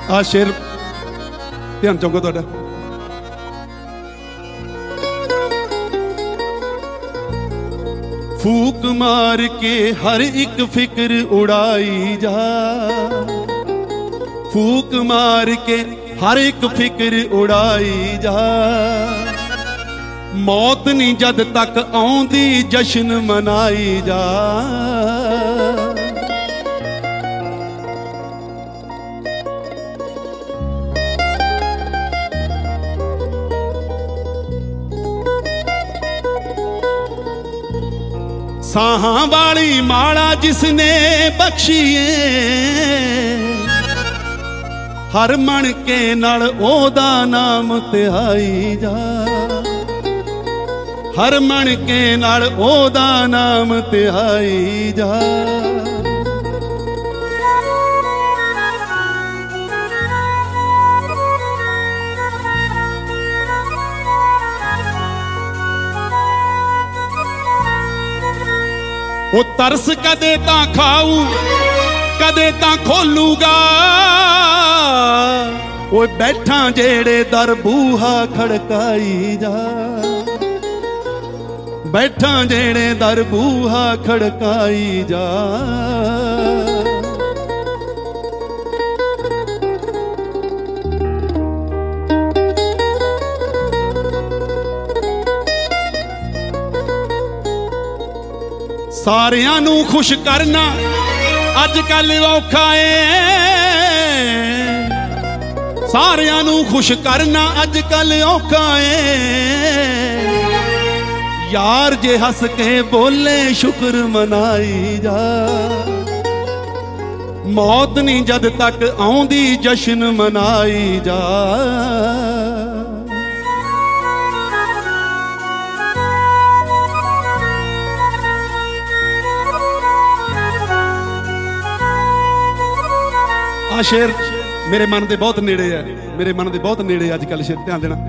ਆ शेर ध्यान चौंको तुहाडा। फूक मार के हर एक फिक्र उड़ाई जा, फूक मार के हर एक फिक्र उड़ाई जा। मौत नहीं जद तक आउंदी जश्न मनाई जा। साहां वाली माला जिसने बख्शीए, हर मन के नाल ओदा नाम तिहाई जा। हर मन के नाल ओदा नाम तिहाई जा। वो तरस कदे तां खाऊ कदे तां खोलूगा। वो बैठा जेड़े दर बूहा खड़काई जा। बैठा जेड़े दर बूहा खड़काई जा। सारियां नू खुश करना अज कल औखा है। सारियां नू खुश करना अज कल औखा है। यार जे हस के बोले शुक्र मनाई जा। मौत नहीं जद तक आउंदी जश्न मनाई जा। आ शेर मेरे मन दे बहुत नेड़े है, मेरे मन दे बहुत नेड़े अजकल शेर, ध्यान देना।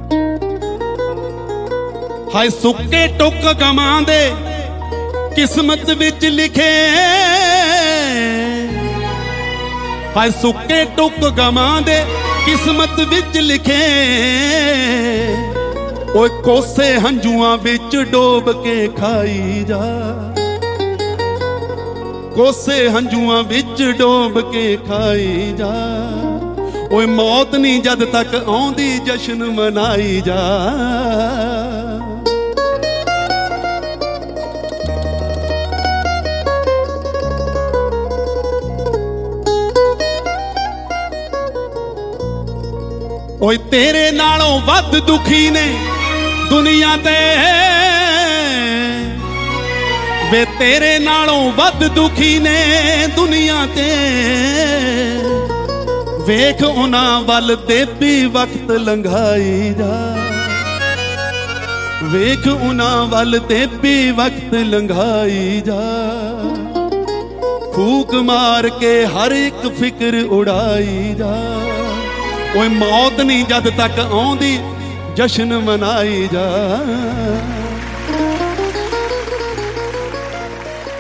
हाय सुक्के टुक गमां दे किस्मत विच लिखे। हाय सुक्के टुक गमां दे किस्मत विच लिखे। ओए कोसे हंजुआं विच डोब के खाई जा। कोसे हंजुआं विच डोब के खाई जा। ओए मौत नहीं जद तक आउंदी जश्न मनाई जा। ओए तेरे नालों वध दुखी ने दुनिया ते। वे तेरे नालों वध दुखी ने दुनिया ते। वेख उन्हां वल ते भी वक्त लंघाई जा। वेख उन्हां वल ते भी वक्त लंघाई जा। फूक मार के हर एक फिक्र उड़ाई जा। ओए मौत नहीं जद तक आउंदी जश्न मनाई जा।